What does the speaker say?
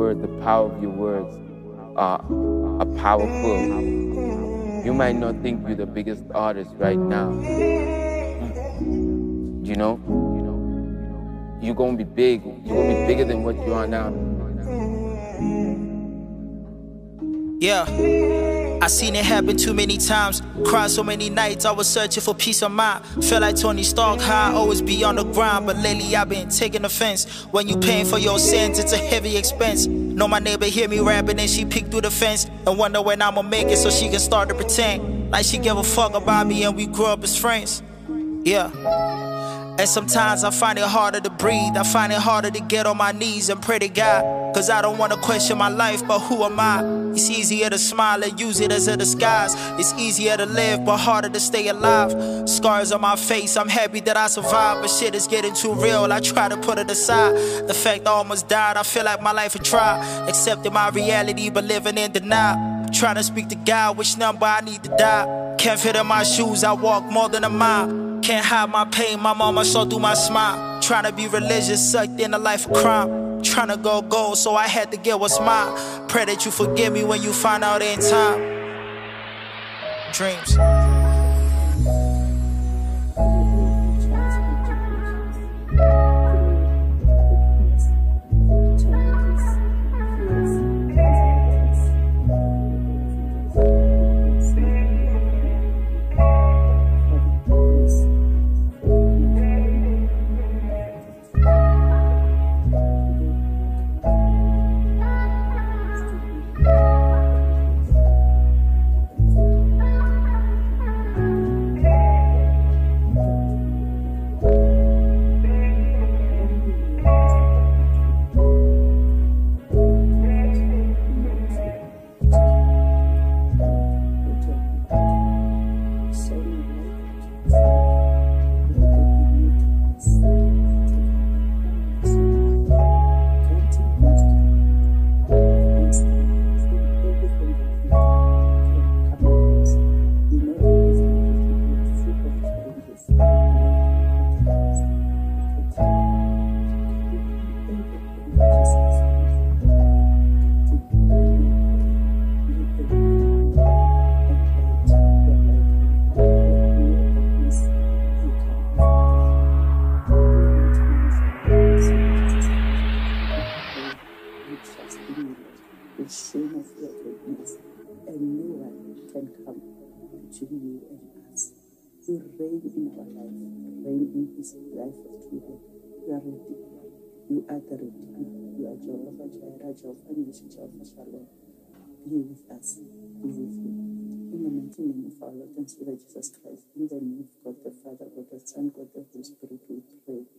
words, the power of your words are powerful. You might not think you're the biggest artist right now. You know? You're gonna be big. You're gonna be bigger than what you are now. Yeah, I seen it happen too many times. Cried so many nights, I was searching for peace of mind. Felt like Tony Stark, high, always be on the grind. But lately I've been taking offense. When you paying for your sins, it's a heavy expense. Know my neighbor hear me rapping and she peeked through the fence and wonder when I'ma make it so she can start to pretend like she give a fuck about me and we grew up as friends. Yeah. And sometimes I find it harder to breathe. I find it harder to get on my knees and pray to God. Cause I don't wanna question my life, but who am I? It's easier to smile and use it as a disguise. It's easier to live, but harder to stay alive. Scars on my face, I'm happy that I survived. But shit is getting too real, I try to put it aside. The fact I almost died, I feel like my life a try. Accepting my reality, but living in denial. Trying to speak to God, which number I need to die. Can't fit in my shoes, I walk more than a mile. Can't hide my pain, my mama saw through my smile. Trying to be religious, sucked in a life of crime. Trying to go gold, so I had to get what's mine. Pray that you forgive me when you find out in time. Dreams. Shame of your goodness, and no one can come between you and us. You reign in our life, reign in this life of children. You are Redeemer. You are the Redeemer. You are Jehovah Jireh, Jehovah Nissi, Jehovah Shalom. Be with us. Be with you. In the mighty name of our Lord and Savior Jesus Christ, in the name of God the Father, God the Son, God the Holy Spirit, we pray.